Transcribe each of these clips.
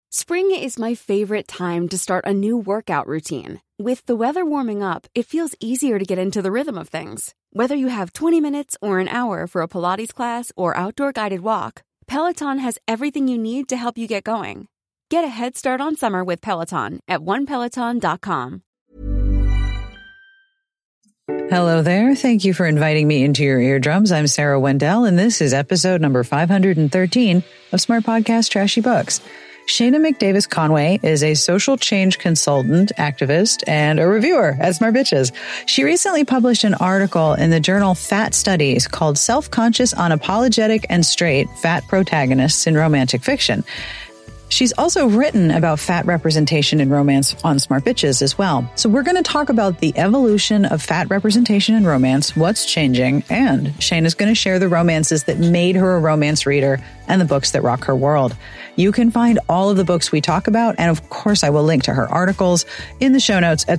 Spring is my favorite time to start a new workout routine. With the weather warming up, it feels easier to get into the rhythm of things. Whether you have 20 minutes or an hour for a Pilates class or outdoor guided walk, Peloton has everything you need to help you get going. Get a head start on summer with Peloton at onepeloton.com. Hello there. Thank you for inviting me into your eardrums. I'm Sarah Wendell, and this is episode number 513 of Smart Podcast Trashy Books. Shana McDavis Conway is a social change consultant, activist, and a reviewer at Smart Bitches. She recently published an article in the journal Fat Studies called Self-Conscious, Unapologetic, and Straight Fat Protagonists in Romantic Fiction. She's also written about fat representation in romance on Smart Bitches as well. So we're going to talk about the evolution of fat representation in romance, what's changing, and Shana's going to share the romances that made her a romance reader and the books that rock her world. You can find all of the books we talk about, and of course I will link to her articles in the show notes at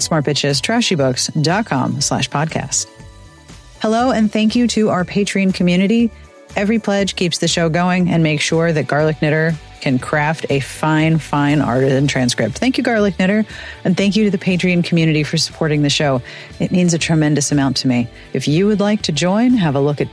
smartbitchestrashybooks.com/podcast. Hello, and thank you to our Patreon community. Every pledge keeps the show going and makes sure that Garlic Knitter can craft a fine artisan transcript. Thank you, Garlic Knitter, and thank you to the Patreon community for supporting the show. It means a tremendous amount to me. If you would like to join, have a look at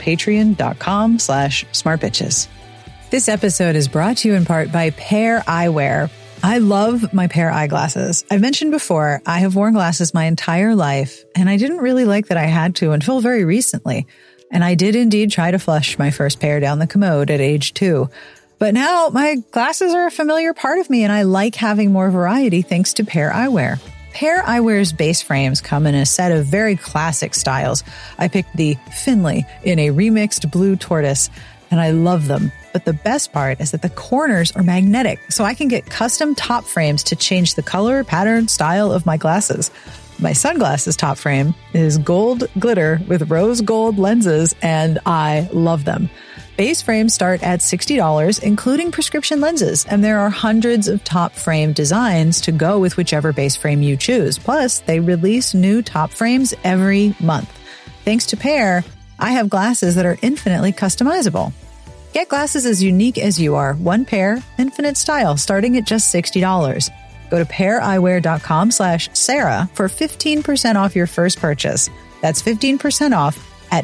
patreon.com/smartbitches. This episode is brought to you in part by Pair Eyewear. I love my Pair eyeglasses. I've mentioned before, I have worn glasses my entire life, and I didn't really like that I had to until very recently. And I did indeed try to flush my first pair down the commode at age 2. But now my glasses are a familiar part of me, and I like having more variety thanks to Pair Eyewear. Pair Eyewear's base frames come in a set of very classic styles. I picked the Finley in a remixed blue tortoise, and I love them. But the best part is that the corners are magnetic, so I can get custom top frames to change the color, pattern, style of my glasses. My sunglasses top frame is gold glitter with rose gold lenses, and I love them. Base frames start at $60, including prescription lenses, and there are hundreds of top frame designs to go with whichever base frame you choose. Plus, they release new top frames every month. Thanks to Pair, I have glasses that are infinitely customizable. Get glasses as unique as you are. One pair, infinite style, starting at just $60. Go to paireyewear.com/Sarah for 15% off your first purchase. That's 15% off at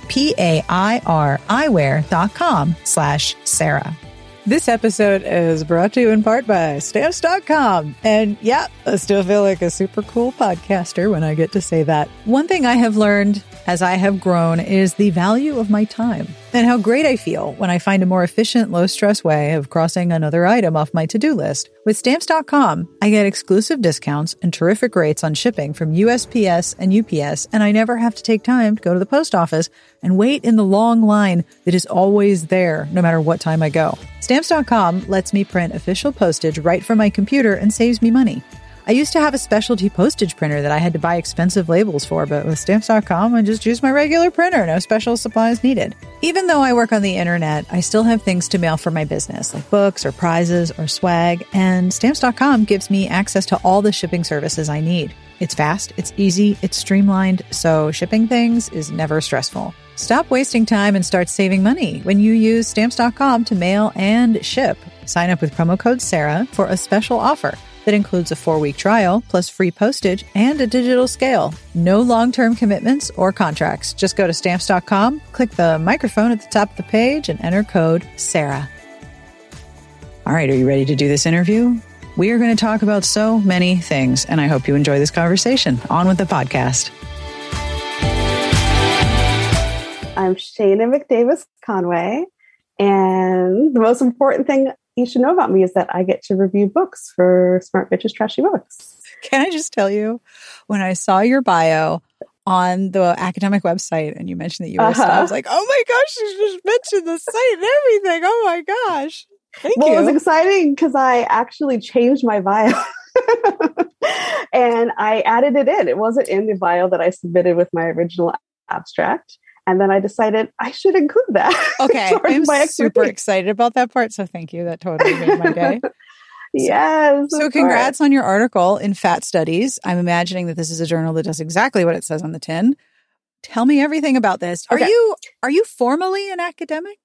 paireyewear.com/Sarah. This episode is brought to you in part by Stamps.com. And yeah, I still feel like a super cool podcaster when I get to say that. One thing I have learned as I have grown is the value of my time and how great I feel when I find a more efficient, low-stress way of crossing another item off my to-do list. With Stamps.com, I get exclusive discounts and terrific rates on shipping from USPS and UPS, and I never have to take time to go to the post office and wait in the long line that is always there no matter what time I go. Stamps.com lets me print official postage right from my computer and saves me money. I used to have a specialty postage printer that I had to buy expensive labels for, but with Stamps.com, I just use my regular printer. No special supplies needed. Even though I work on the internet, I still have things to mail for my business, like books or prizes or swag, and Stamps.com gives me access to all the shipping services I need. It's fast, it's easy, it's streamlined, so shipping things is never stressful. Stop wasting time and start saving money when you use Stamps.com to mail and ship. Sign up with promo code Sarah for a special offer that includes a 4-week trial, plus free postage and a digital scale. No long-term commitments or contracts. Just go to Stamps.com, click the microphone at the top of the page, and enter code Sarah. All right, are you ready to do this interview? We are going to talk about so many things, and I hope you enjoy this conversation. On with the podcast. I'm Shana McDavis Conway, and the most important thing you should know about me is that I get to review books for Smart Bitches Trashy Books. Can I just tell you, when I saw your bio on the academic website and you mentioned that you were a star, I was like, oh my gosh, you just mentioned the site and everything. Oh my gosh. Thank you. Well, it was exciting because I actually changed my bio and I added it in. It wasn't in the bio that I submitted with my original abstract. And then I decided I should include that. Okay. I'm super excited about that part. So thank you. That totally made my day. Yes. So congrats on your article in Fat Studies. I'm imagining that this is a journal that does exactly what it says on the tin. Tell me everything about this. Are you formally an academic?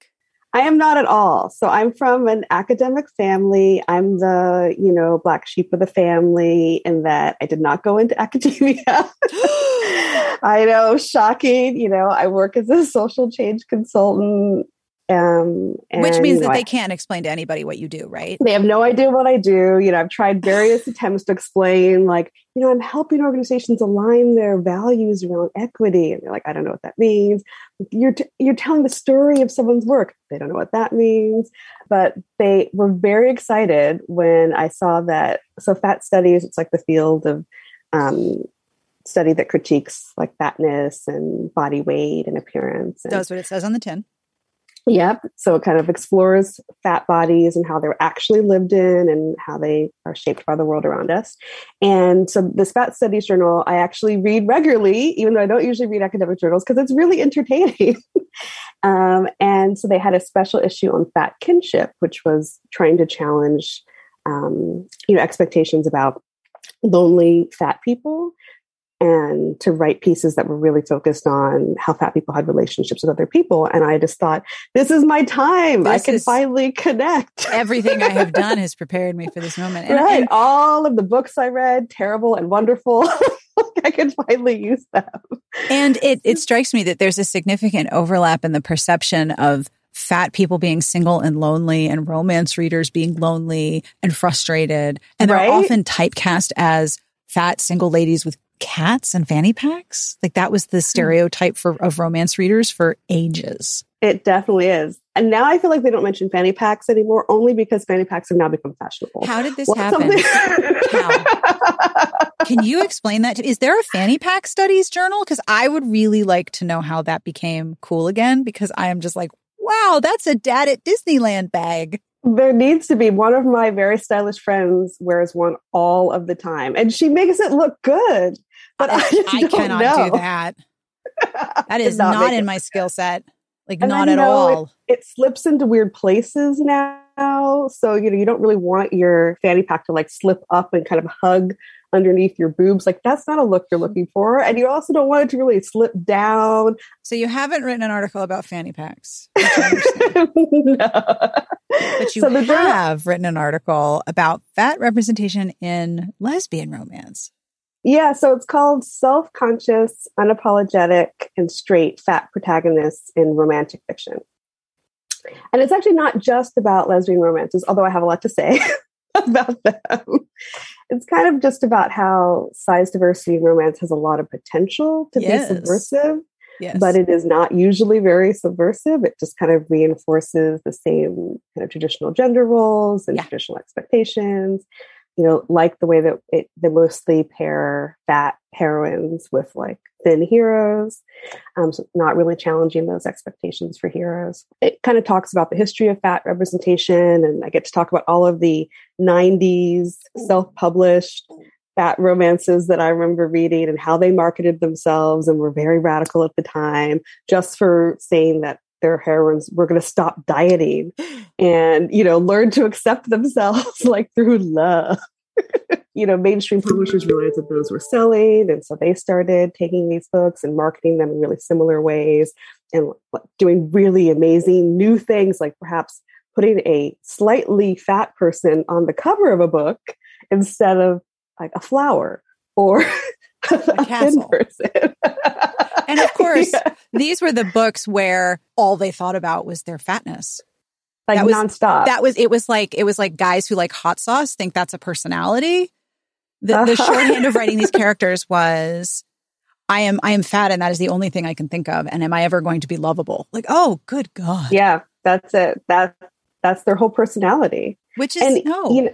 I am not at all. So I'm from an academic family. I'm the, black sheep of the family in that I did not go into academia. I know, shocking. I work as a social change consultant. Which means that they can't explain to anybody what you do, right? They have no idea what I do. I've tried various attempts to explain, like, I'm helping organizations align their values around equity. And they're like, I don't know what that means. You're telling the story of someone's work. They don't know what that means. But they were very excited when I saw that. So fat studies, it's like the field of study that critiques like fatness and body weight and appearance. And, does what it says on the tin. Yep. So it kind of explores fat bodies and how they're actually lived in and how they are shaped by the world around us. And so this Fat Studies journal, I actually read regularly, even though I don't usually read academic journals, because it's really entertaining. And so they had a special issue on fat kinship, which was trying to challenge, expectations about lonely fat people, and to write pieces that were really focused on how fat people had relationships with other people. And I just thought, this is my time. I can finally connect. Everything I have done has prepared me for this moment. And all of the books I read, terrible and wonderful, I can finally use them. And it strikes me that there's a significant overlap in the perception of fat people being single and lonely and romance readers being lonely and frustrated. And they're often typecast as fat single ladies with cats and fanny packs. Like that was the stereotype of romance readers for ages. It definitely is. And now I feel like they don't mention fanny packs anymore, only because fanny packs have now become fashionable. How did this happen? How? Can you explain that? Is there a fanny pack studies journal? Because I would really like to know how that became cool again, because I am just like, wow, that's a dad at Disneyland bag. There needs to be. One of my very stylish friends wears one all of the time, and she makes it look good. But I cannot do that. That is not in my skill set. Like, and not at all. It slips into weird places now. So, you don't really want your fanny pack to like slip up and kind of hug underneath your boobs. Like, that's not a look you're looking for. And you also don't want it to really slip down. So you haven't written an article about fanny packs. No. But you have written an article about fat representation in lesbian romance. Yeah, so it's called Self-Conscious, Unapologetic, and Straight Fat Protagonists in Romantic Fiction. And it's actually not just about lesbian romances, although I have a lot to say about them. It's kind of just about how size diversity in romance has a lot of potential to be subversive, but it is not usually very subversive. It just kind of reinforces the same kind of traditional gender roles and traditional expectations. Like the way that they mostly pair fat heroines with like thin heroes, so not really challenging those expectations for heroes. It kind of talks about the history of fat representation, and I get to talk about all of the 90s self-published fat romances that I remember reading and how they marketed themselves and were very radical at the time, just for saying that their heroines were going to stop dieting and, learn to accept themselves like through love. Mainstream publishers realized that those were selling. And so they started taking these books and marketing them in really similar ways and doing really amazing new things, like perhaps putting a slightly fat person on the cover of a book instead of like a flower or a thin person. And of course, these were the books where all they thought about was their fatness. Like nonstop. It was like guys who like hot sauce think that's a personality. The shorthand of writing these characters was, I am fat and that is the only thing I can think of. And am I ever going to be lovable? Like, oh, good God. Yeah, that's it. That's their whole personality. Which is no.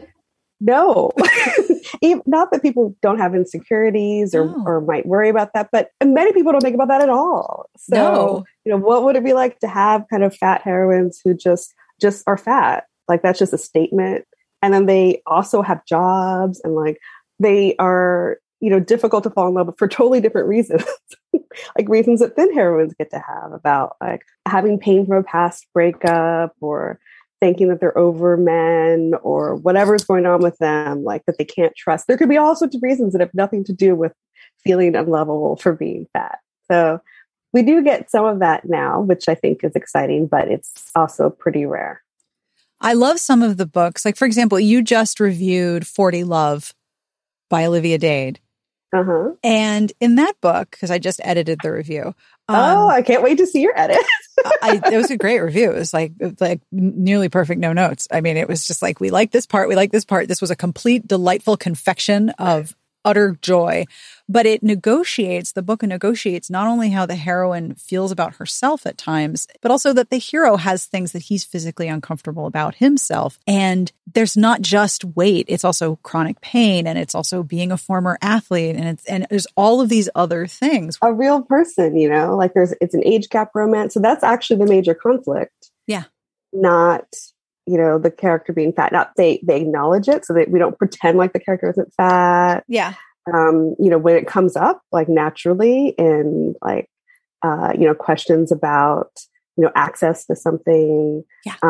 Not that people don't have insecurities or might worry about that, but many people don't think about that at all. So, what would it be like to have kind of fat heroines who just are fat? Like, that's just a statement. And then they also have jobs and like they are, difficult to fall in love with for totally different reasons. Like reasons that thin heroines get to have, about like having pain from a past breakup or thinking that they're over men or whatever's going on with them, like that they can't trust. There could be all sorts of reasons that have nothing to do with feeling unlovable for being fat. So We do get some of that now, which I think is exciting, but it's also pretty rare. I love some of the books. Like, for example, you just reviewed 40 Love by Olivia Dade. Uh-huh. And in that book, because I just edited the review. I can't wait to see your edit. It was a great review. It was like nearly perfect, no notes. I mean, it was just like, we like this part. We like this part. This was a complete, delightful confection of utter joy. But the book negotiates not only how the heroine feels about herself at times, but also that the hero has things that he's physically uncomfortable about himself. And there's not just weight, it's also chronic pain, and it's also being a former athlete, and there's all of these other things. A real person, like it's an age gap romance. So that's actually the major conflict. Yeah. Not, the character being fat. Not they acknowledge it so that we don't pretend like the character isn't fat. Yeah. When it comes up, like naturally in like, questions about, access to something,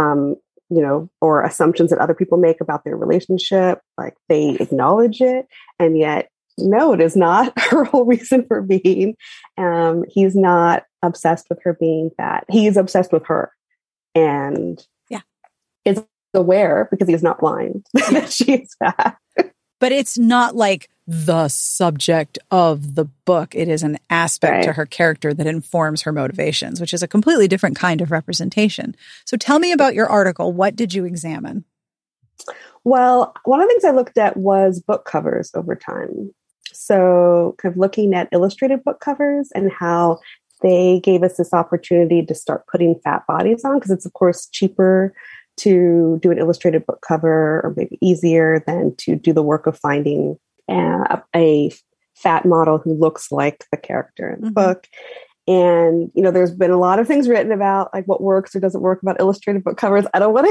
or assumptions that other people make about their relationship, like they acknowledge it. And yet, no, it is not her whole reason for being. He's not obsessed with her being fat. He's obsessed with her. And is aware, because he's not blind, that she's fat. But it's not like the subject of the book. It is an aspect to her character that informs her motivations, which is a completely different kind of representation. So tell me about your article. What did you examine? Well, one of the things I looked at was book covers over time. So kind of looking at illustrated book covers and how they gave us this opportunity to start putting fat bodies on, because it's, of course, cheaper to do an illustrated book cover, or maybe easier than to do the work of finding a fat model who looks like the character in the book. And, there's been a lot of things written about like what works or doesn't work about illustrated book covers. I don't want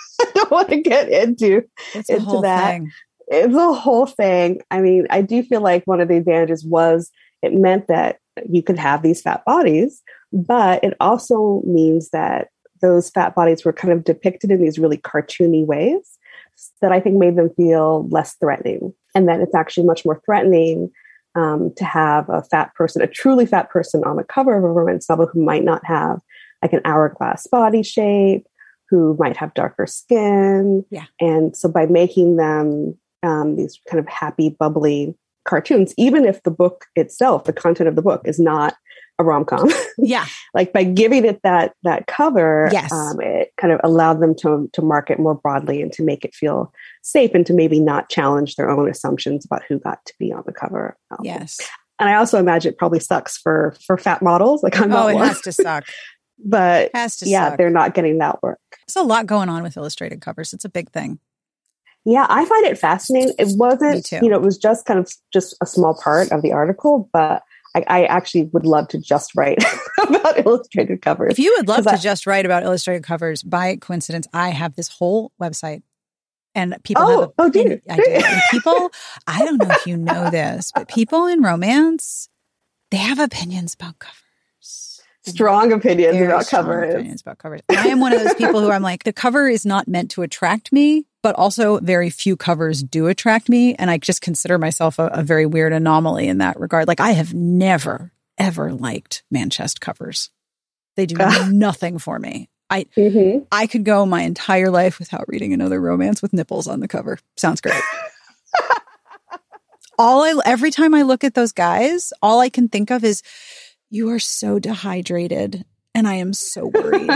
to get into that. Thing. It's a whole thing. I mean, I do feel like one of the advantages was it meant that you could have these fat bodies, but it also means that those fat bodies were kind of depicted in these really cartoony ways that I think made them feel less threatening. And that it's actually much more threatening to have a truly fat person on the cover of a romance novel who might not have like an hourglass body shape, who might have darker skin. Yeah. And so by making them these kind of happy, bubbly cartoons, even if the book itself, the content of the book, is not a rom-com. Yeah. Like by giving it that cover, yes. It kind of allowed them to market more broadly and to make it feel safe and to maybe not challenge their own assumptions about who got to be on the cover. Yes. And I also imagine it probably sucks for fat models. Like I'm not it one. Has to suck. But suck. They're not getting that work. There's a lot going on with illustrated covers. It's a big thing. Yeah, I find it fascinating. It wasn't, it was just a small part of the article, but I actually would love to just write about illustrated covers. If you would love to just write about illustrated covers, by coincidence, I have this whole website. And people I do. And people, I don't know if you know this, but people in romance, they have opinions about covers. Strong opinions about covers. And I am one of those people who I'm like, the cover is not meant to attract me, but also very few covers do attract me. And I just consider myself a very weird anomaly in that regard. Like I have never, ever liked man-chest covers. They do nothing for me. I could go my entire life without reading another romance with nipples on the cover. Sounds great. Every time I look at those guys, all I can think of is, you are so dehydrated and I am so worried.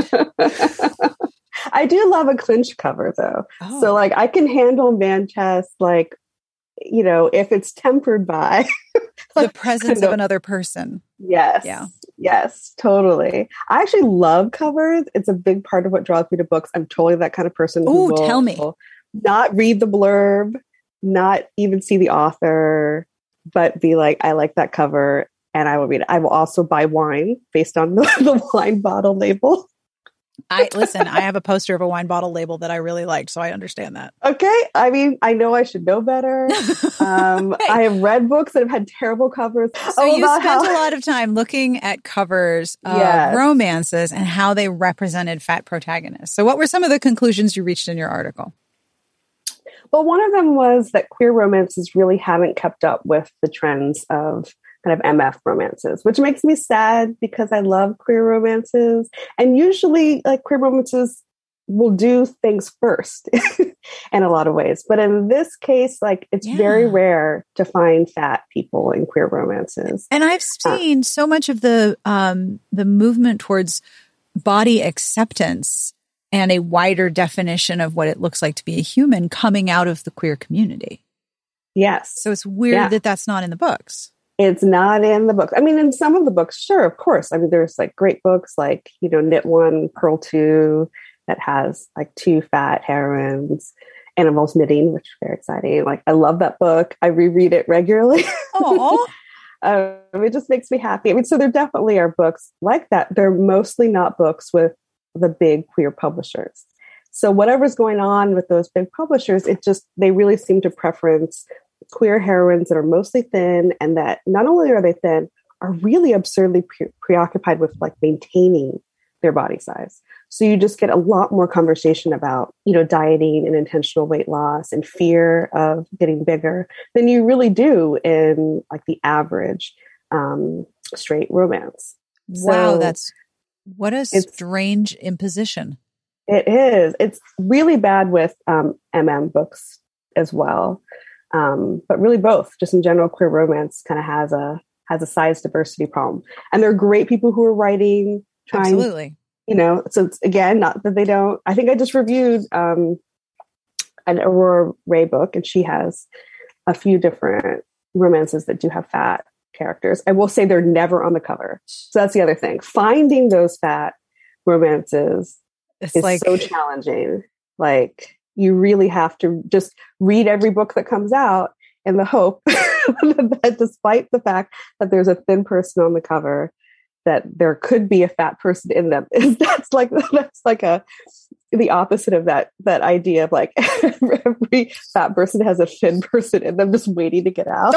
I do love a clinch cover though. Oh. So like I can handle man-chest, like, if it's tempered by the presence of another person. Yes. Yeah. Yes, totally. I actually love covers. It's a big part of what draws me to books. I'm totally that kind of person who will tell me. Not read the blurb, not even see the author, but be like, I like that cover and I will read it. I will also buy wine based on the wine bottle label. I have a poster of a wine bottle label that I really liked, so I understand that. Okay. I mean, I know I should know better. I have read books that have had terrible covers. So you spent a lot of time looking at covers of romances and how they represented fat protagonists. So what were some of the conclusions you reached in your article? Well, one of them was that queer romances really haven't kept up with the trends of kind of MF romances, which makes me sad because I love queer romances. And usually like queer romances will do things first in a lot of ways. But in this case, like it's very rare to find fat people in queer romances. And I've seen so much of the movement towards body acceptance and a wider definition of what it looks like to be a human coming out of the queer community. Yes. So it's weird that that's not in the books. It's not in the books. I mean, in some of the books, sure, of course. I mean, there's like great books like, Knit One, Purl Two, that has like 2 fat heroines, Animals Knitting, which is very exciting. Like, I love that book. I reread it regularly. Oh, it just makes me happy. I mean, so there definitely are books like that. They're mostly not books with the big queer publishers. So whatever's going on with those big publishers, they really seem to preference queer heroines that are mostly thin, and that not only are they thin, are really absurdly preoccupied with like maintaining their body size. So you just get a lot more conversation about, dieting and intentional weight loss and fear of getting bigger than you really do in like the average straight romance. Wow, what a strange imposition. It is. It's really bad with MM books as well. But really both, just in general, queer romance kind of has a size diversity problem. And there are great people who are writing, trying, absolutely. So it's, again, not that they don't. I think I just reviewed an Aurora Ray book, and she has a few different romances that do have fat characters. I will say they're never on the cover. So that's the other thing. Finding those fat romances is so challenging. Like, you really have to just read every book that comes out in the hope that despite the fact that there's a thin person on the cover, that there could be a fat person in them. That's like the opposite of that idea of like every fat person has a thin person in them just waiting to get out.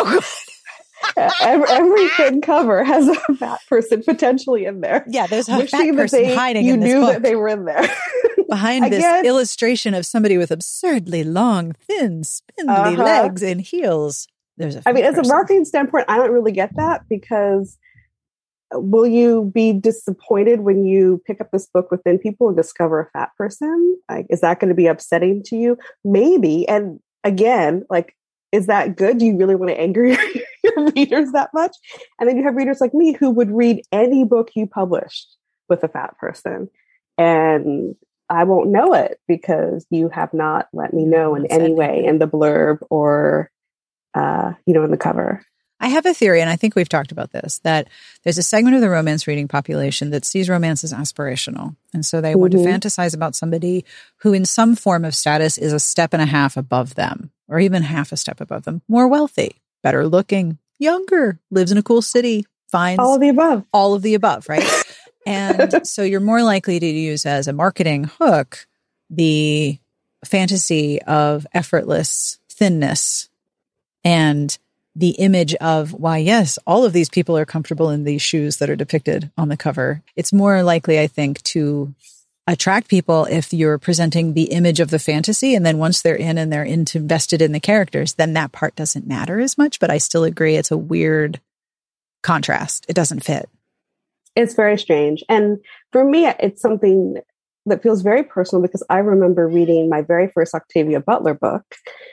Every thin cover has a fat person potentially in there. Yeah, there's a fat person hiding in this book. You knew that they were in there. Behind this illustration of somebody with absurdly long, thin, spindly legs and heels, there's a fat person. As a marketing standpoint, I don't really get that, because will you be disappointed when you pick up this book within people and discover a fat person? Like, is that going to be upsetting to you? Maybe. And again, like, is that good? Do you really want to anger your readers that much? And then you have readers like me who would read any book you published with a fat person, and I won't know it because you have not let me know in any way in the blurb or, in the cover. I have a theory, and I think we've talked about this, that there's a segment of the romance reading population that sees romance as aspirational. And so they want to fantasize about somebody who in some form of status is a step and a half above them, or even half a step above them, more wealthy, better looking, younger, lives in a cool city, finds all of the above. All of the above, right? And so you're more likely to use as a marketing hook the fantasy of effortless thinness and the image of, why, yes, all of these people are comfortable in these shoes that are depicted on the cover. It's more likely, I think, to attract people if you're presenting the image of the fantasy. And then once they're in and they're invested in the characters, then that part doesn't matter as much. But I still agree it's a weird contrast. It doesn't fit. It's very strange. And for me, it's something that feels very personal, because I remember reading my very first Octavia Butler book,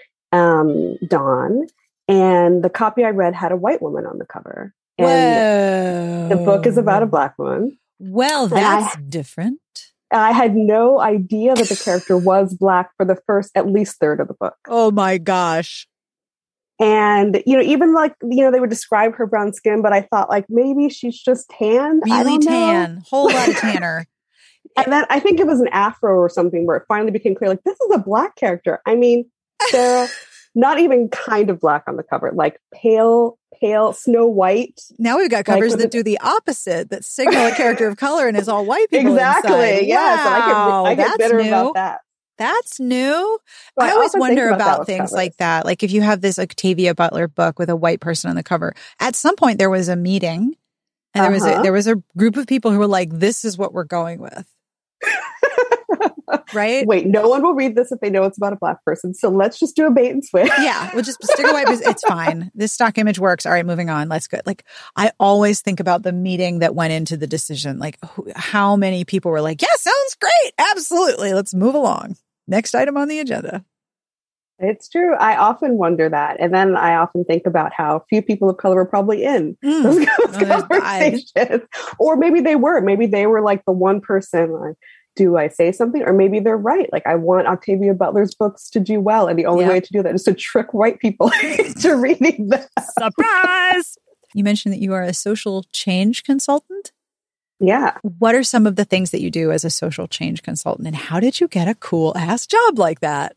Dawn. And the copy I read had a white woman on the cover. And the book is about a Black woman. Well, that's different. I had no idea that the character was Black for the first, at least third of the book. Oh my gosh. And, even like, they would describe her brown skin, but I thought like, maybe she's just tan. Really tan. Whole lot of tanner. And then I think it was an afro or something where it finally became clear, like, this is a Black character. I mean, Sarah, not even kind of Black on the cover, like pale Snow White. Now we've got covers that do the opposite, that signal a character of color and is all white people exactly. Inside. Yes. Wow, I get bitter about that. That's new. So I always wonder about things covers. like that. Like if you have this Octavia Butler book with a white person on the cover, at some point there was a meeting and there was a group of people who were like, this is what we're going with. Right? Wait, no one will read this if they know it's about a Black person. So let's just do a bait and switch. Yeah, we'll just stick a white. It's fine. This stock image works. All right, moving on. Let's go. Like, I always think about the meeting that went into the decision. Like, how many people were like, yeah, sounds great. Absolutely. Let's move along. Next item on the agenda. It's true. I often wonder that. And then I often think about how few people of color were probably in those conversations. Or maybe they were. Maybe they were like the one person, like, do I say something? Or maybe they're right. Like, I want Octavia Butler's books to do well. And the only way to do that is to trick white people into reading them. Surprise! You mentioned that you are a social change consultant. Yeah. What are some of the things that you do as a social change consultant? And how did you get a cool ass job like that?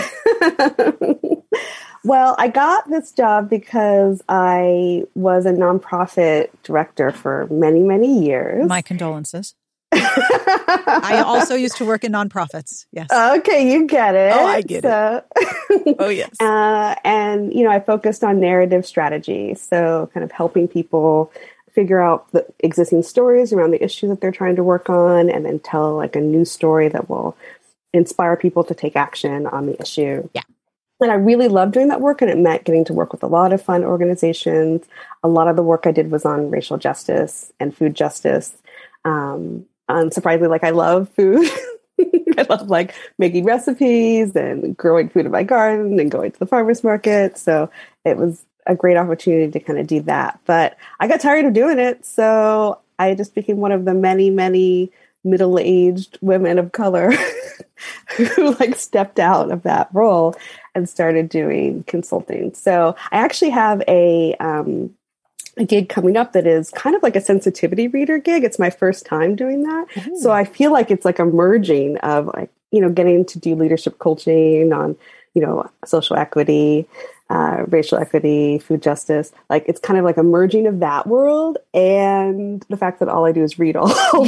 Well, I got this job because I was a nonprofit director for many, many years. My condolences. I also used to work in nonprofits. Yes. Okay, you get it. Oh, I get it. Oh, yes. And, I focused on narrative strategy. So kind of helping people figure out the existing stories around the issue that they're trying to work on, and then tell like a new story that will inspire people to take action on the issue. Yeah. And I really loved doing that work, and it meant getting to work with a lot of fun organizations. A lot of the work I did was on racial justice and food justice. Unsurprisingly, like, I love food. I love like making recipes and growing food in my garden and going to the farmer's market. So it was a great opportunity to kind of do that. But I got tired of doing it. So I just became one of the many, many middle-aged women of color who like stepped out of that role and started doing consulting. So I actually have a gig coming up that is kind of like a sensitivity reader gig. It's my first time doing that. Mm-hmm. So I feel like it's like a merging of like, getting to do leadership coaching on, social equity, racial equity, food justice. Like, it's kind of like a merging of that world and the fact that all I do is read all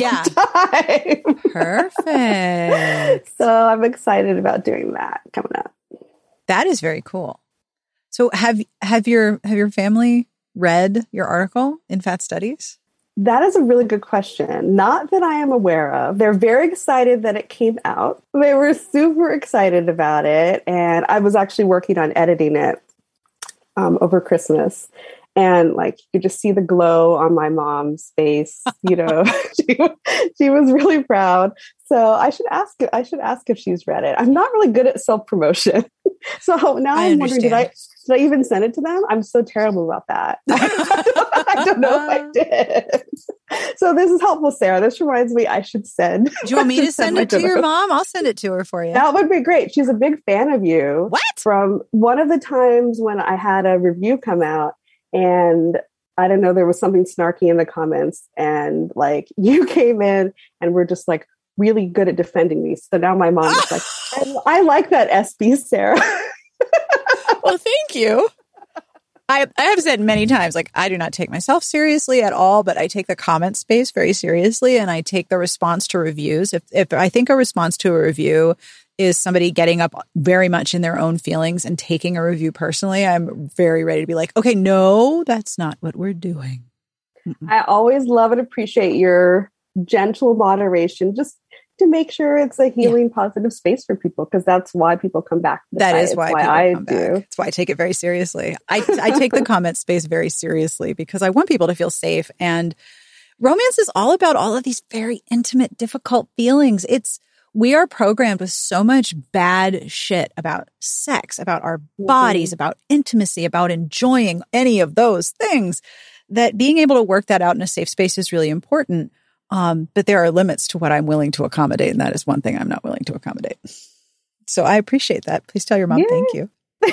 the time. Perfect. So I'm excited about doing that coming up. That is very cool. So have your family read your article in Fat Studies? That is a really good question. Not that I am aware of. They're very excited that it came out. They were super excited about it. And I was actually working on editing it over Christmas. And like, you could just see the glow on my mom's face. She was really proud. So I should ask if she's read it. I'm not really good at self-promotion. So now I'm wondering, did I even send it to them? I'm so terrible about that. I don't know if I did. So this is helpful, Sarah. This reminds me I should send. Do you want me to send it to your mom? I'll send it to her for you. That would be great. She's a big fan of you. What? From one of the times when I had a review come out, and I don't know, there was something snarky in the comments, and like, you came in and were just like really good at defending me. So now my mom is like, I like that SB, Sarah. Well, thank you. I have said many times, like, I do not take myself seriously at all, but I take the comment space very seriously, and I take the response to reviews. If I think a response to a review is somebody getting up very much in their own feelings and taking a review personally, I'm very ready to be like, okay, no, that's not what we're doing. I always love and appreciate your gentle moderation, just to make sure it's a healing, positive space for people, because that's why people come back. That is why I do. That's why I take it very seriously. I take the comment space very seriously because I want people to feel safe. And romance is all about all of these very intimate, difficult feelings. We are programmed with so much bad shit about sex, about our bodies, about intimacy, about enjoying any of those things, that being able to work that out in a safe space is really important. But there are limits to what I'm willing to accommodate, and that is one thing I'm not willing to accommodate. So I appreciate that. Please tell your mom thank you.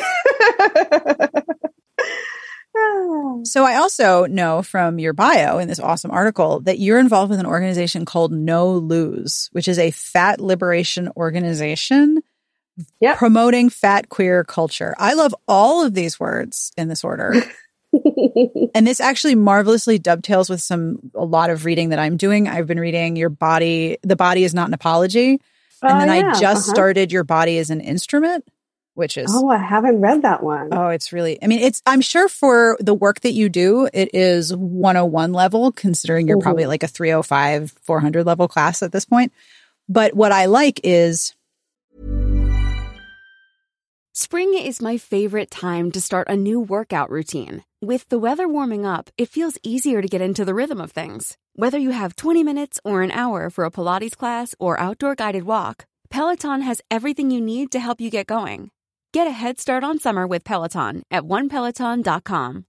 So I also know from your bio in this awesome article that you're involved with an organization called No Lose, which is a fat liberation organization promoting fat queer culture. I love all of these words in this order. And this actually marvelously dovetails with a lot of reading that I'm doing. I've been reading The Body Is Not an Apology. And then I just started Your Body is an Instrument, which is... Oh, I haven't read that one. Oh, it's really... I mean, I'm sure for the work that you do, it is 101 level, considering you're probably like a 305, 400 level class at this point. But what I like is Spring is my favorite time to start a new workout routine. With the weather warming up, it feels easier to get into the rhythm of things. Whether you have 20 minutes or an hour for a Pilates class or outdoor guided walk, Peloton has everything you need to help you get going. Get a head start on summer with Peloton at onepeloton.com.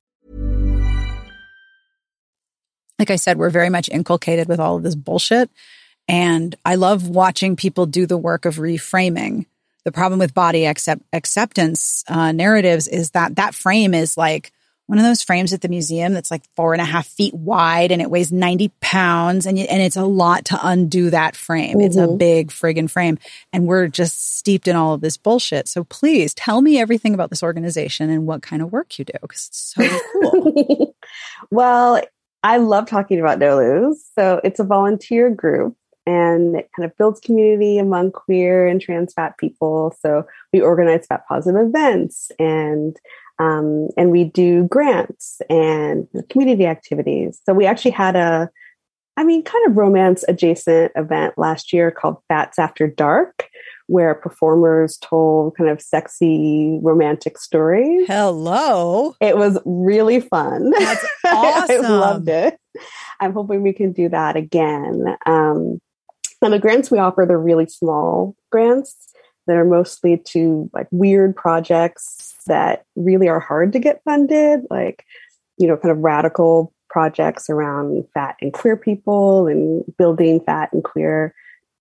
like I said, we're very much inculcated with all of this bullshit. And I love watching people do the work of reframing. The problem with body acceptance narratives is that that frame is like one of those frames at the museum that's like 4.5 feet wide and it weighs 90 pounds. And it's a lot to undo that frame. Mm-hmm. It's a big friggin' frame. And we're just steeped in all of this bullshit. So please tell me everything about this organization and what kind of work you do, because it's so cool. Well, I love talking about No Lose. So it's a volunteer group. And it kind of builds community among queer and trans fat people. So we organize fat positive events and we do grants and community activities. So we actually had kind of romance adjacent event last year called Fats After Dark, where performers told kind of sexy romantic stories. Hello. It was really fun. That's awesome. I loved it. I'm hoping we can do that again. And the grants we offer, they're really small grants that are mostly to like weird projects that really are hard to get funded, like, kind of radical projects around fat and queer people and building fat, queer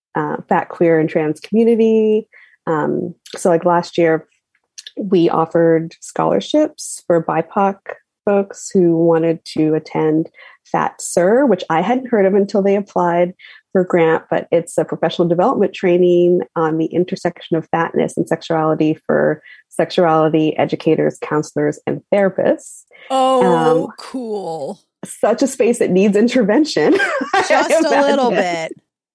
and trans community. So like last year, we offered scholarships for BIPOC folks who wanted to attend Fat Sir, which I hadn't heard of until they applied for a grant, but it's a professional development training on the intersection of fatness and sexuality for sexuality educators, counselors, and therapists. Oh, cool. Such a space that needs intervention. Just a little bit.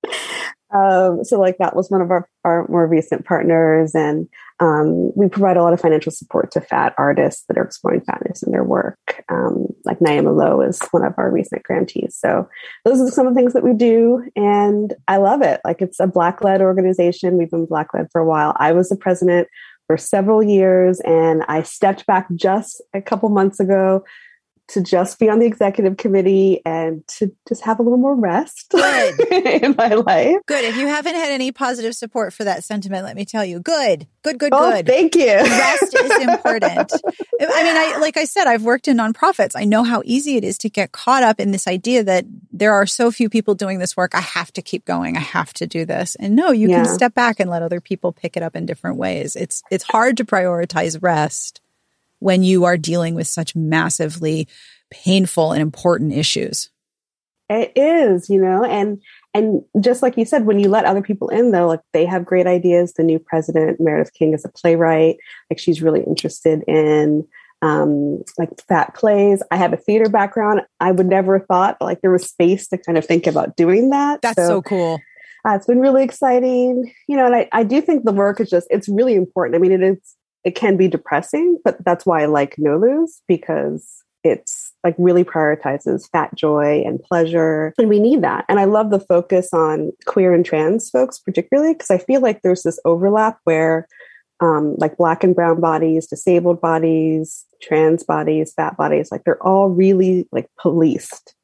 So like that was one of our more recent partners. And we provide a lot of financial support to fat artists that are exploring fatness in their work. Like Naima Lowe is one of our recent grantees. So those are some of the things that we do. And I love it. Like it's a Black-led organization. We've been Black-led for a while. I was the president for several years and I stepped back just a couple months ago to just be on the executive committee and to just have a little more rest in my life. Good. If you haven't had any positive support for that sentiment, let me tell you, good. Oh, thank you. Rest is important. I mean, like I said, I've worked in nonprofits. I know how easy it is to get caught up in this idea that there are so few people doing this work. I have to keep going. I have to do this. And no, you can step back and let other people pick it up in different ways. It's hard to prioritize rest when you are dealing with such massively painful and important issues. It is, and just like you said, when you let other people in, though, like they have great ideas. The new president, Meredith King, is a playwright. Like she's really interested in like fat plays. I have a theater background. I would never have thought like there was space to kind of think about doing that. That's so cool. It's been really exciting, and I do think the work is it's really important. I mean, it can be depressing, but that's why I like No Lose, because it's like really prioritizes fat joy and pleasure. And we need that. And I love the focus on queer and trans folks, particularly, because I feel like there's this overlap where like Black and brown bodies, disabled bodies, trans bodies, fat bodies, like they're all really like policed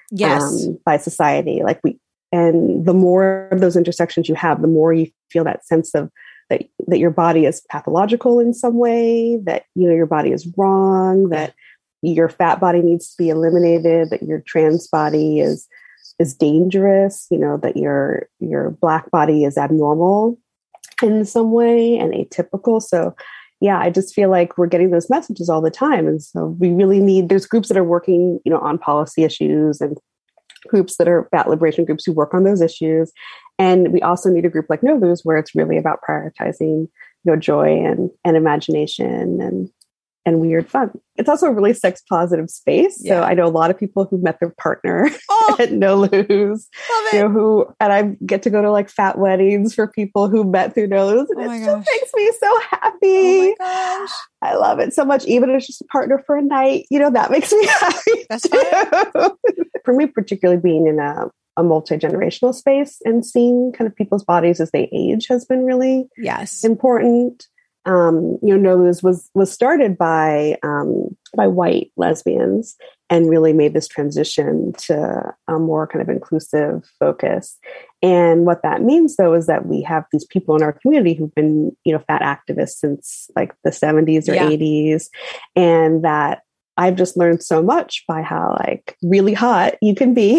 by society. And the more of those intersections you have, the more you feel that sense of that your body is pathological in some way, that, your body is wrong, that your fat body needs to be eliminated, that your trans body is dangerous, that your Black body is abnormal in some way and atypical. So yeah, I just feel like we're getting those messages all the time. And so we really there's groups that are working, on policy issues and groups that are fat liberation groups who work on those issues. And we also need a group like No Lose where it's really about prioritizing, joy and imagination and weird fun. It's also a really sex positive space. Yeah. So I know a lot of people who met their partner at No Lose, and I get to go to like fat weddings for people who met through No Lose. And it just makes me so happy. Oh my gosh. I love it so much. Even if it's just a partner for a night, that makes me happy. That's fine. For me, particularly being in a a multi-generational space, and seeing kind of people's bodies as they age has been really important. Nose was started by white lesbians and really made this transition to a more kind of inclusive focus. And what that means, though, is that we have these people in our community who've been, fat activists since like the 70s or 80s, and that I've just learned so much by how like really hot you can be.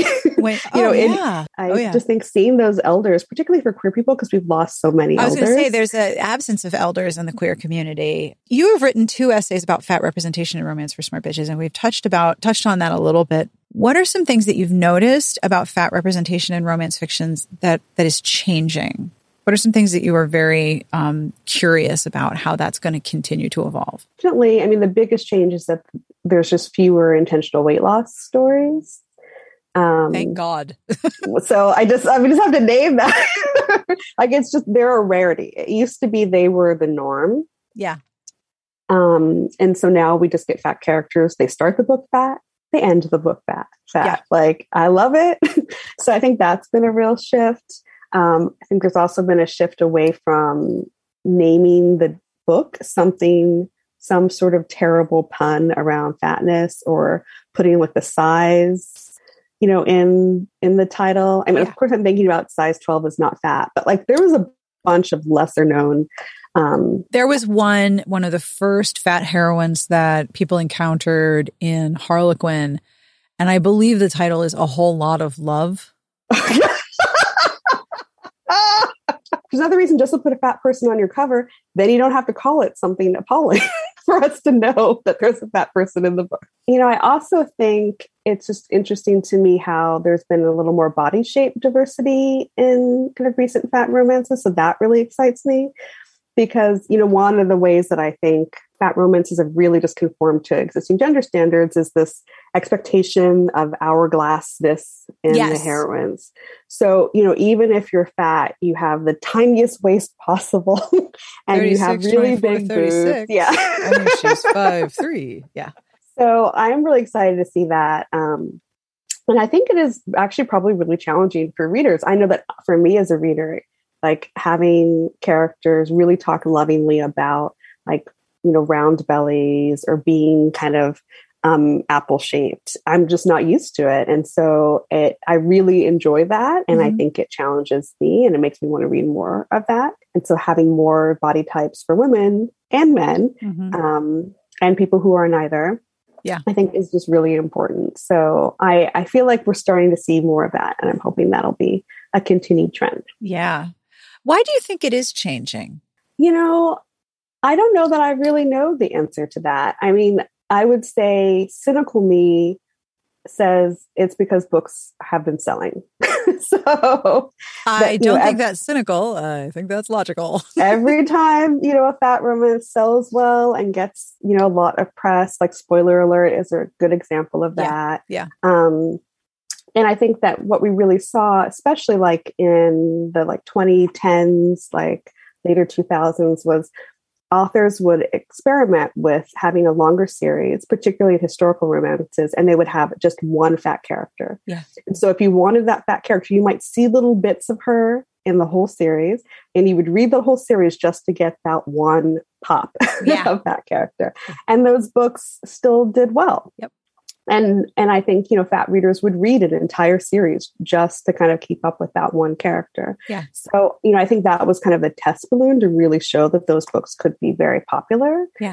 I just think seeing those elders, particularly for queer people, because we've lost so many elders. I was going to say there's an absence of elders in the queer community. You have written 2 essays about fat representation in romance for smart bitches, and we've touched on that a little bit. What are some things that you've noticed about fat representation in romance fictions that is changing? What are some things that you are very curious about how that's going to continue to evolve? Definitely. I mean, the biggest change is that there's just fewer intentional weight loss stories. Thank God. So I just have to name that. Like, it's just, they're a rarity. It used to be they were the norm. Yeah. And so now we just get fat characters. They start the book fat, they end the book fat. Yeah. Like, I love it. So I think that's been a real shift. I think there's also been a shift away from naming the book some sort of terrible pun around fatness, or putting like the size, in the title. I mean, of course I'm thinking about size 12 is not fat, but like there was a bunch of lesser known. There was one of the first fat heroines that people encountered in Harlequin, and I believe the title is A Whole Lot of Love. There's another reason just to put a fat person on your cover. Then you don't have to call it something appalling for us to know that there's a fat person in the book. I also think it's just interesting to me how there's been a little more body shape diversity in kind of recent fat romances. So that really excites me, because, one of the ways that I think fat romances have really just conformed to existing gender standards is this expectation of hourglassness in the heroines. So, even if you're fat, you have the tiniest waist possible and you have really big boobs. Yeah. And she's 5'3". Yeah. So I'm really excited to see that. And I think it is actually probably really challenging for readers. I know that for me as a reader, like having characters really talk lovingly about like, round bellies or being kind of apple shaped. I'm just not used to it. And so I really enjoy that. And I think it challenges me and it makes me want to read more of that. And so having more body types for women and men and people who are neither, I think is just really important. So I feel like we're starting to see more of that. And I'm hoping that'll be a continued trend. Yeah. Why do you think it is changing? I don't know that I really know the answer to that. I mean, I would say cynical me says it's because books have been selling. So I don't think that's cynical. I think that's logical. Every time, a fat romance sells well and gets, a lot of press, like spoiler alert is a good example of that. Yeah. And I think that what we really saw, especially like in the like 2010s, like later 2000s, was authors would experiment with having a longer series, particularly historical romances, and they would have just one fat character. Yeah. And so if you wanted that fat character, you might see little bits of her in the whole series, and you would read the whole series just to get that one pop of that character. And those books still did well. Yep. And I think, fat readers would read an entire series just to kind of keep up with that one character. Yeah. So, I think that was kind of the test balloon to really show that those books could be very popular. Yeah.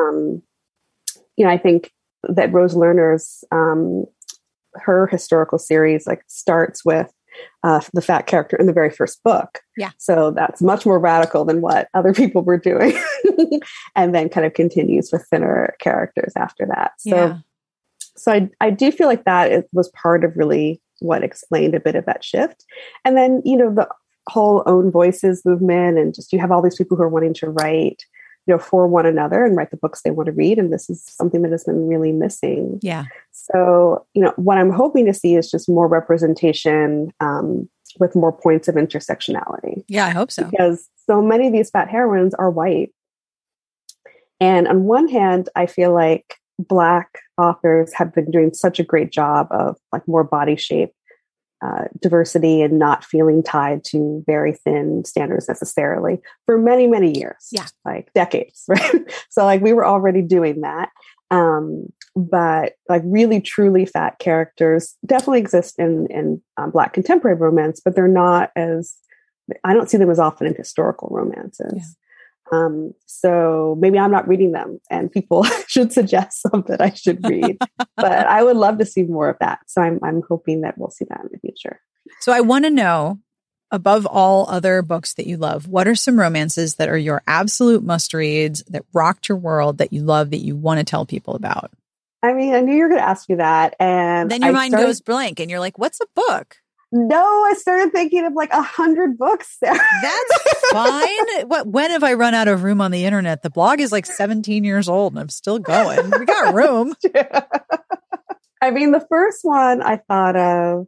I think that Rose Lerner's, her historical series like starts with the fat character in the very first book. Yeah. So that's much more radical than what other people were doing. And then kind of continues with thinner characters after that. So I do feel like that was part of really what explained a bit of that shift. And then, the whole own voices movement, and just you have all these people who are wanting to write, for one another and write the books they want to read. And this is something that has been really missing. Yeah. So, what I'm hoping to see is just more representation with more points of intersectionality. Yeah, I hope so. Because so many of these fat heroines are white. And on one hand, I feel like Black authors have been doing such a great job of like more body shape diversity and not feeling tied to very thin standards necessarily for many, many years. Yeah. Like decades, right? So like we were already doing that. But like really truly fat characters definitely exist in Black contemporary romance, but they're not as, I don't see them as often in historical romances. Yeah. So maybe I'm not reading them and people should suggest some that I should read, but I would love to see more of that. So I'm hoping that we'll see that in the future. So I want to know, above all other books that you love, what are some romances that are your absolute must reads that rocked your world that you love that you want to tell people about? I mean, I knew you were going to ask me that. And then your mind goes blank and you're like, what's a book? No, I started thinking of like 100 books there. That's fine. When have I run out of room on the internet? The blog is like 17 years old and I'm still going. We got room. I mean, the first one I thought of,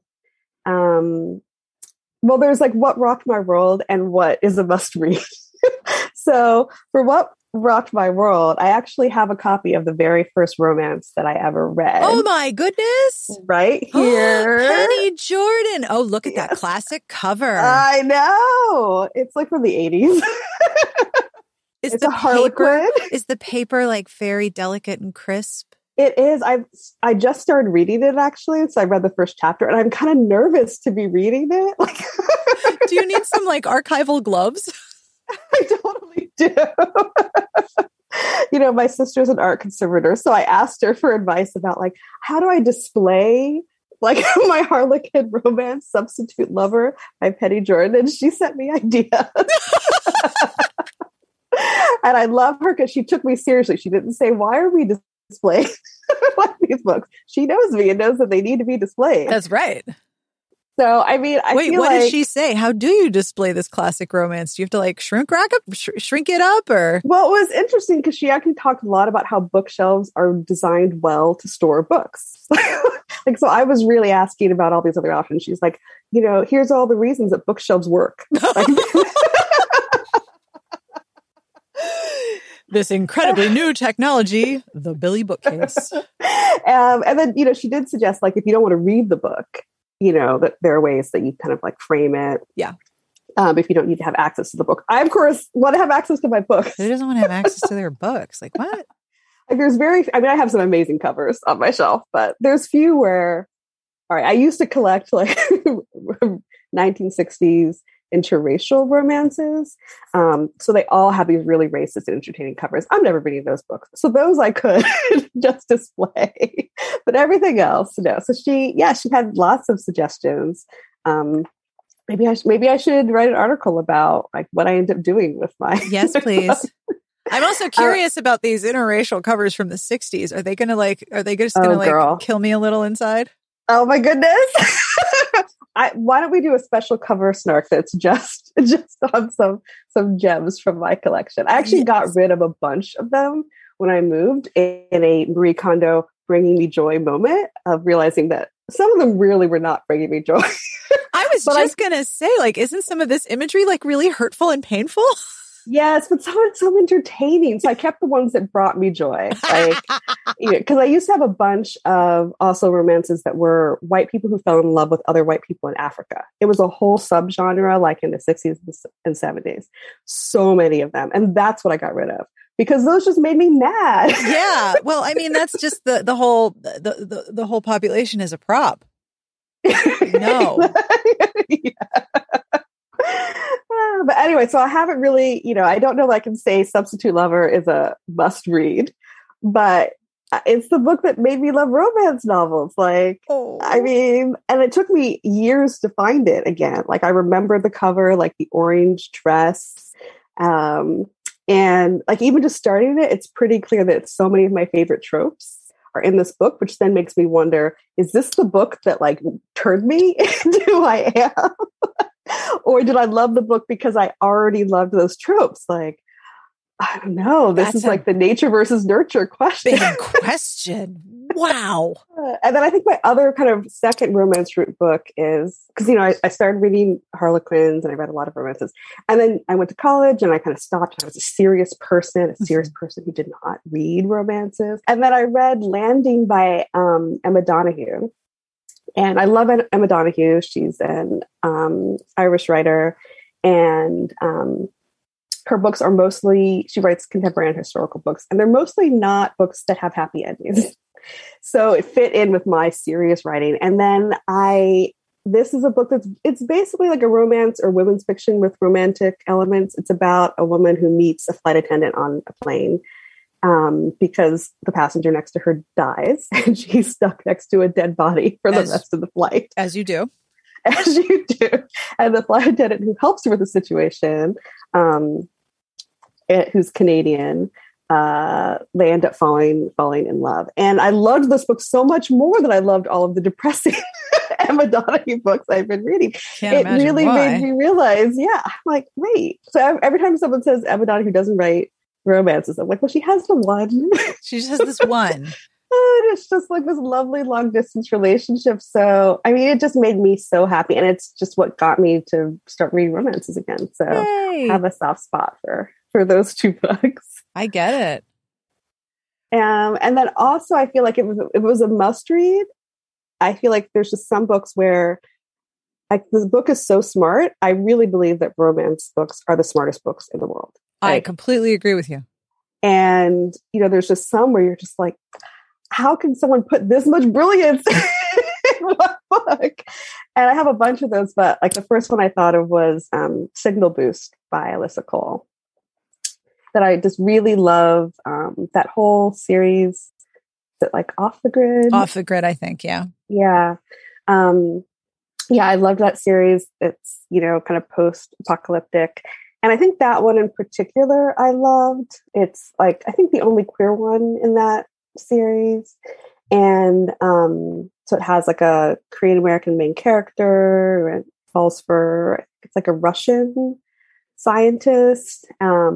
well, there's like what rocked my world and what is a must read. So for what rocked my world, I actually have a copy of the very first romance that I ever read. Oh my goodness. Right here. Penny Jordan. Oh, look at that classic cover. I know. It's like from the 80s. It's a Harlequin. Is the paper like very delicate and crisp? It is. I just started reading it actually. So I read the first chapter and I'm kind of nervous to be reading it. Like, do you need some like archival gloves? I totally do. You know, my sister's an art conservator, so I asked her for advice about like, how do I display like my Harlequin romance, Substitute Lover by Penny Jordan? And she sent me ideas. And I love her because she took me seriously. She didn't say, why are we displaying like these books? She knows me and knows that they need to be displayed. That's right. So, I mean, wait, what did she say? How do you display this classic romance? Do you have to like shrink it up or? Well, it was interesting because she actually talked a lot about how bookshelves are designed well to store books. Like, so I was really asking about all these other options. She's like, you know, here's all the reasons that bookshelves work. Like, this incredibly new technology, the Billy bookcase. And then, you know, she did suggest like, if you don't want to read the book, you know, that there are ways that you kind of like frame it. Yeah. If you don't need to have access to the book. I, of course, want to have access to my books. Who doesn't want to have access to their books? Like what? Like I have some amazing covers on my shelf, but there's few where, all right, I used to collect like 1960s interracial romances. So they all have these really racist and entertaining covers. I'm never reading those books. So those I could just display, but everything else, no. So she had lots of suggestions. Maybe I should write an article about like what I end up doing with my. Yes, please. I'm also curious about these interracial covers from the 60s. Are they just going to kill me a little inside? Oh my goodness. Why don't we do a special cover snark that's just on some gems from my collection? I actually got rid of a bunch of them when I moved in a Marie Kondo bringing me joy moment of realizing that some of them really were not bringing me joy. I was just going to say, like, isn't some of this imagery like really hurtful and painful? Yes, but some are so entertaining. So I kept the ones that brought me joy. Like, you know, because I used to have a bunch of also romances that were white people who fell in love with other white people in Africa. It was a whole subgenre, like in the 60s and 70s. So many of them. And that's what I got rid of because those just made me mad. Yeah. Well, I mean, that's just the whole population is a prop. No. Yeah. But anyway, so I haven't really, you know, I don't know if I can say Substitute Lover is a must read, but it's the book that made me love romance novels. Like, I mean, and it took me years to find it again. Like, I remember the cover, like the orange dress. And like, even just starting it, it's pretty clear that so many of my favorite tropes are in this book, which then makes me wonder, is this the book that like turned me into who I am? Or did I love the book because I already loved those tropes? Like, I don't know. This is like the nature versus nurture question. Big question. Wow. And then I think my other kind of second romance root book is, because, you know, I started reading Harlequins and I read a lot of romances. And then I went to college and I kind of stopped. I was a serious person who did not read romances. And then I read Landing by Emma Donoghue. And I love Emma Donoghue. She's an Irish writer, and her books are mostly, she writes contemporary and historical books, and they're mostly not books that have happy endings. So it fit in with my serious writing. And then this is a book it's basically like a romance or women's fiction with romantic elements. It's about a woman who meets a flight attendant on a plane because the passenger next to her dies, and she's stuck next to a dead body for the rest of the flight. As you do. As you do. And the flight attendant who helps her with the situation, who's Canadian, they end up falling in love. And I loved this book so much more than I loved all of the depressing Emma Donoghue books I've been reading. It really made me realize, I'm like, wait. So every time someone says Emma Donoghue doesn't write romances, I'm like, well, she has the one. She just has this one. And it's just like this lovely long distance relationship. So, I mean, it just made me so happy. And it's just what got me to start reading romances again. So I have a soft spot for those two books. I get it. And then also I feel like it was a must read. I feel like there's just some books where like this book is so smart. I really believe that romance books are the smartest books in the world. I completely agree with you. And, there's just some where you're just like, how can someone put this much brilliance in one book? And I have a bunch of those, but like the first one I thought of was Signal Boost by Alyssa Cole. That I just really love that whole series. Is it like Off the Grid? Off the Grid, I think, yeah. Yeah. I loved that series. It's, kind of post-apocalyptic. And I think that one in particular I loved. It's like, I think the only queer one in that series. And so it has like a Korean American main character, and falls for, it's like a Russian scientist.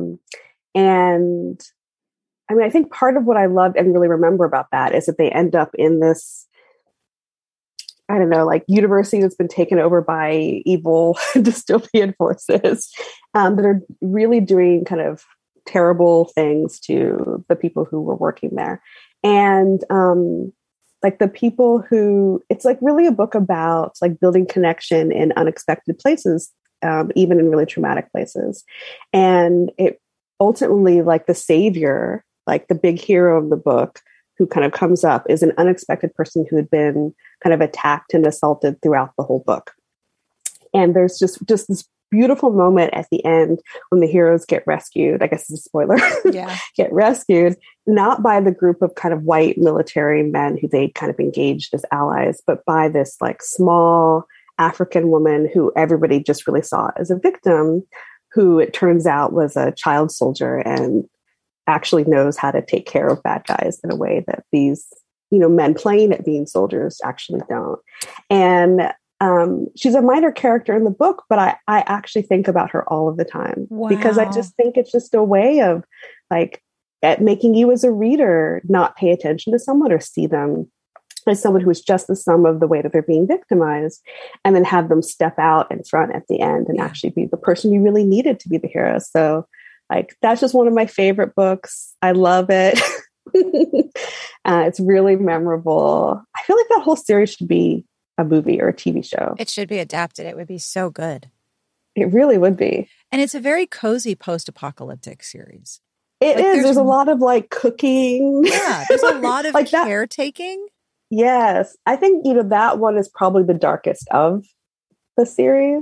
And I mean, I think part of what I loved and really remember about that is that they end up in this, I don't know, like university that's been taken over by evil dystopian forces that are really doing kind of terrible things to the people who were working there. And like the people who, it's like really a book about like building connection in unexpected places, even in really traumatic places. And it ultimately, like the savior, like the big hero of the book who kind of comes up is an unexpected person who had been kind of attacked and assaulted throughout the whole book. And there's just this beautiful moment at the end when the heroes get rescued. I guess it's a spoiler. Yeah. Get rescued, not by the group of kind of white military men who they kind of engaged as allies, but by this like small African woman who everybody just really saw as a victim, who it turns out was a child soldier and actually knows how to take care of bad guys in a way that these, men playing at being soldiers actually don't. And she's a minor character in the book, but I actually think about her all of the time. Wow. Because I just think it's just a way of like at making you as a reader not pay attention to someone or see them as someone who is just the sum of the way that they're being victimized, and then have them step out in front at the end and actually be the person you really needed to be the hero. So like, that's just one of my favorite books. I love it. It's really memorable. I feel like that whole series should be a movie or a TV show. It should be adapted. It would be so good. It really would be. And it's a very cozy post-apocalyptic series. It like is. There's a lot of like cooking. Yeah, there's a lot of like caretaking. Yes. I think, that one is probably the darkest of the series.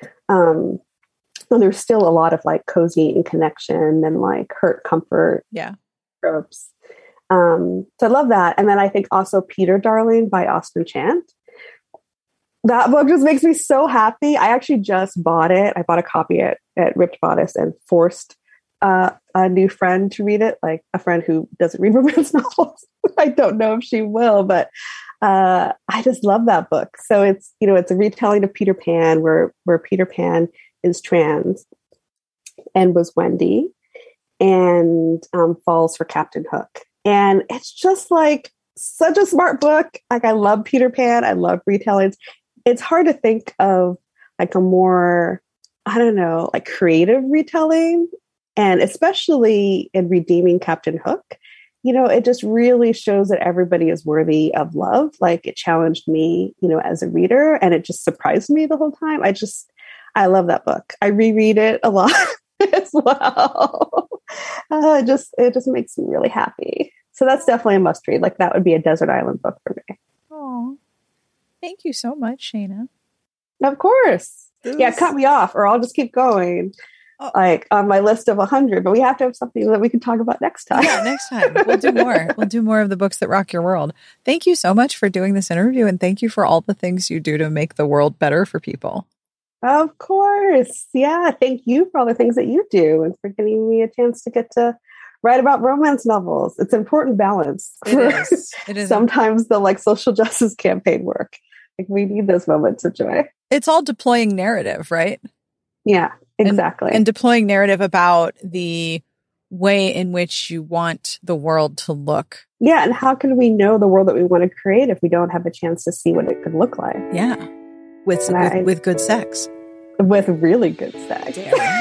So there's still a lot of like cozy and connection and like hurt comfort tropes. So I love that. And then I think also Peter Darling by Austin Chant. That book just makes me so happy. I actually just bought it. I bought a copy at Ripped Bodice and forced a new friend to read it, like a friend who doesn't read romance novels. I don't know if she will, but I just love that book. So it's, it's a retelling of Peter Pan where Peter Pan is trans and was Wendy and falls for Captain Hook. And it's just like such a smart book. Like I love Peter Pan. I love retellings. It's hard to think of like a more, I don't know, like creative retelling. And especially in redeeming Captain Hook, it just really shows that everybody is worthy of love. Like it challenged me, as a reader, and it just surprised me the whole time. I love that book. I reread it a lot as well. It just makes me really happy. So that's definitely a must read. Like that would be a desert island book for me. Oh, thank you so much, Shana. Of course. Yeah, cut me off or I'll just keep going. Oh. Like on my list of 100, but we have to have something that we can talk about next time. Yeah, next time. We'll do more. We'll do more of the books that rock your world. Thank you so much for doing this interview, and thank you for all the things you do to make the world better for people. Of course. Yeah. Thank you for all the things that you do and for giving me a chance to get to write about romance novels. It's important balance. It is. Sometimes the social justice campaign work. Like we need those moments of joy. It's all deploying narrative, right? Yeah, exactly. And deploying narrative about the way in which you want the world to look. Yeah. And how can we know the world that we want to create if we don't have a chance to see what it could look like? Yeah. With good sex. With really good sex.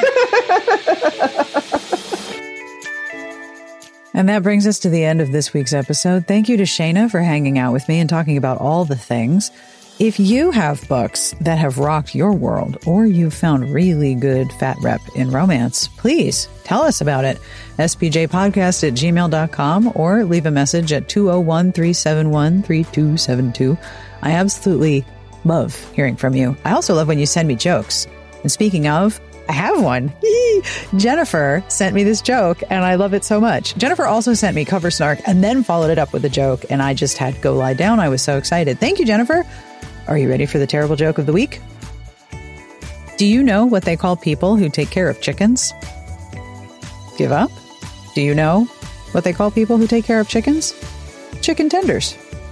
And that brings us to the end of this week's episode. Thank you to Shana for hanging out with me and talking about all the things. If you have books that have rocked your world or you've found really good fat rep in romance, please tell us about it. spjpodcast@gmail.com or leave a message at 201-371-3272. I absolutely love hearing from you. I also love when you send me jokes. And speaking of, I have one. Jennifer sent me this joke and I love it so much. Jennifer also sent me Cover Snark and then followed it up with a joke and I just had to go lie down. I was so excited. Thank you, Jennifer. Are you ready for the terrible joke of the week? Do you know what they call people who take care of chickens? Give up? Do you know what they call people who take care of chickens? Chicken tenders.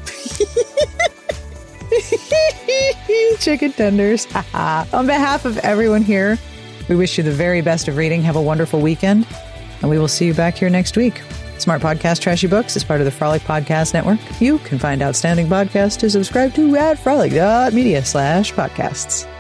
Chicken tenders. On behalf of everyone here, we wish you the very best of reading. Have a wonderful weekend, and we will see you back here next week. Smart Podcast Trashy Books is part of the Frolic Podcast Network. You can find outstanding podcasts to subscribe to at frolic.media/podcasts.